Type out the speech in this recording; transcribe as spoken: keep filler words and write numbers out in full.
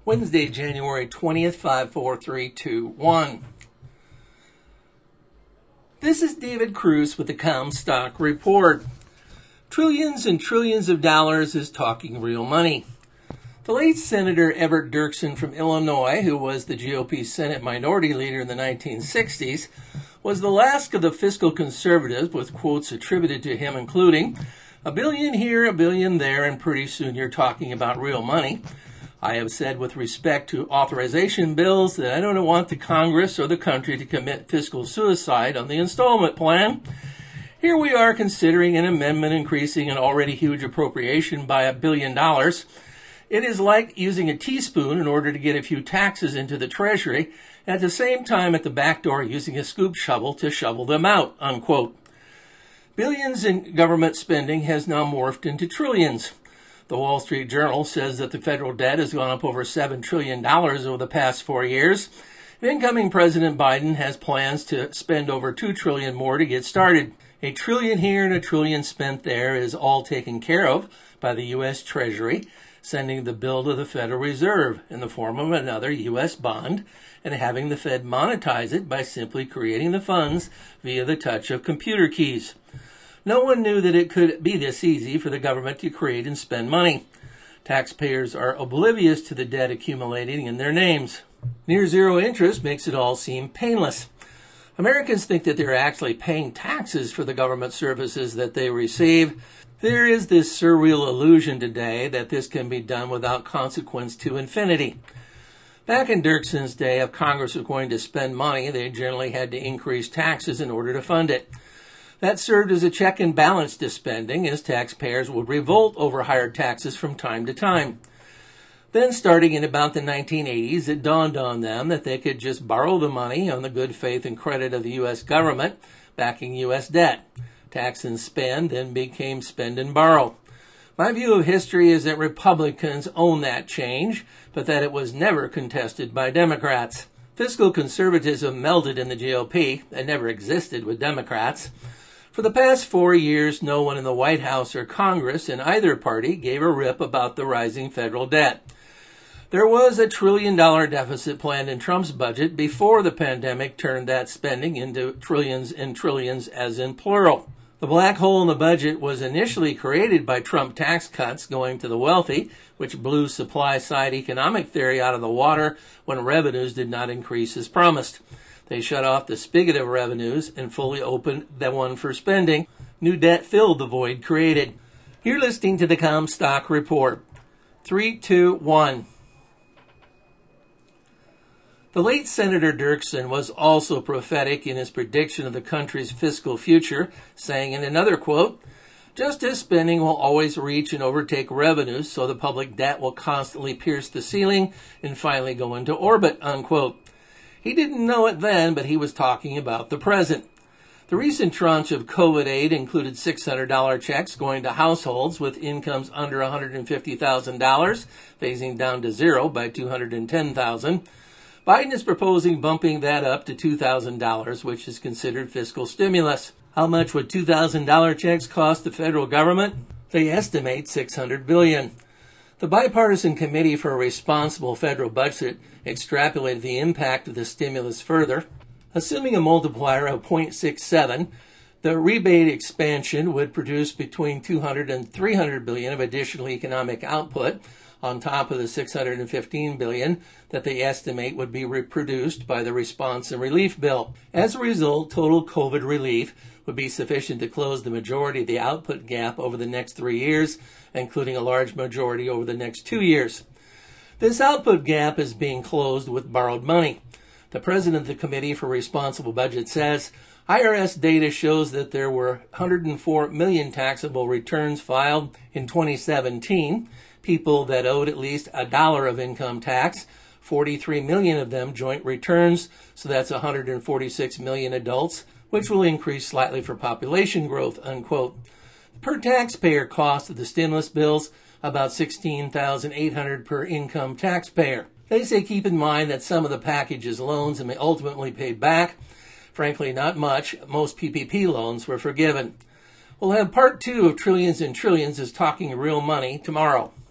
Wednesday, January twentieth, five four three two one. This is David Cruz with the Comstock Report. Trillions and trillions of dollars is talking real money. The late Senator Everett Dirksen from Illinois, who was the G O P Senate Minority Leader in the nineteen sixties, was the last of the fiscal conservatives, with quotes attributed to him including, "A billion here, a billion there, and pretty soon you're talking about real money. I have said with respect to authorization bills that I don't want the Congress or the country to commit fiscal suicide on the installment plan. Here we are considering an amendment increasing an already huge appropriation by a billion dollars. It is like using a teaspoon in order to get a few taxes into the Treasury, at the same time at the back door using a scoop shovel to shovel them out," unquote. Billions in government spending has now morphed into trillions. The Wall Street Journal says that the federal debt has gone up over seven trillion dollars over the past four years. Incoming President Biden has plans to spend over two trillion dollars more to get started. A trillion here and a trillion spent there is all taken care of by the U S Treasury, sending the bill to the Federal Reserve in the form of another U S bond and having the Fed monetize it by simply creating the funds via the touch of computer keys. No one knew that it could be this easy for the government to create and spend money. Taxpayers are oblivious to the debt accumulating in their names. Near zero interest makes it all seem painless. Americans think that they're actually paying taxes for the government services that they receive. There is this surreal illusion today that this can be done without consequence to infinity. Back in Dirksen's day, if Congress was going to spend money, they generally had to increase taxes in order to fund it. That served as a check and balance to spending, as taxpayers would revolt over higher taxes from time to time. Then, starting in about the nineteen eighties, it dawned on them that they could just borrow the money on the good faith and credit of the U S government, backing U S debt. Tax and spend then became spend and borrow. My view of history is that Republicans own that change, but that it was never contested by Democrats. Fiscal conservatism melded in the G O P and never existed with Democrats. For the past four years, no one in the White House or Congress in either party gave a rip about the rising federal debt. There was a trillion-dollar deficit planned in Trump's budget before the pandemic turned that spending into trillions and trillions, as in plural. The black hole in the budget was initially created by Trump tax cuts going to the wealthy, which blew supply-side economic theory out of the water when revenues did not increase as promised. They shut off the spigot of revenues and fully opened the one for spending. New debt filled the void created. You're listening to the Comstock Report. Three, two, one. The late Senator Dirksen was also prophetic in his prediction of the country's fiscal future, saying in another quote, "Just as spending will always reach and overtake revenues, so the public debt will constantly pierce the ceiling and finally go into orbit," unquote. He didn't know it then, but he was talking about the present. The recent tranche of COVID aid included six hundred dollars checks going to households with incomes under one hundred fifty thousand dollars, phasing down to zero by two hundred ten thousand dollars. Biden is proposing bumping that up to two thousand dollars, which is considered fiscal stimulus. How much would two thousand dollars checks cost the federal government? They estimate six hundred billion dollars. The Bipartisan Committee for a Responsible Federal Budget extrapolated the impact of the stimulus further. Assuming a multiplier of zero point six seven, the rebate expansion would produce between two hundred and three hundred billion dollars of additional economic output, on top of the six hundred fifteen billion dollars that they estimate would be reproduced by the response and relief bill. As a result, total COVID relief would be sufficient to close the majority of the output gap over the next three years, including a large majority over the next two years. This output gap is being closed with borrowed money. The president of the Committee for Responsible Budget says, I R S data shows that there were one hundred four million taxable returns filed in twenty seventeen, people that owed at least a dollar of income tax, forty-three million of them joint returns, so that's one hundred forty-six million adults, which will increase slightly for population growth, unquote. The per taxpayer cost of the stimulus bills, about sixteen thousand eight hundred dollars per income taxpayer. They say keep in mind that some of the package is loans and may ultimately pay back. Frankly, not much. Most P P P loans were forgiven. We'll have part two of Trillions and Trillions is Talking Real Money tomorrow.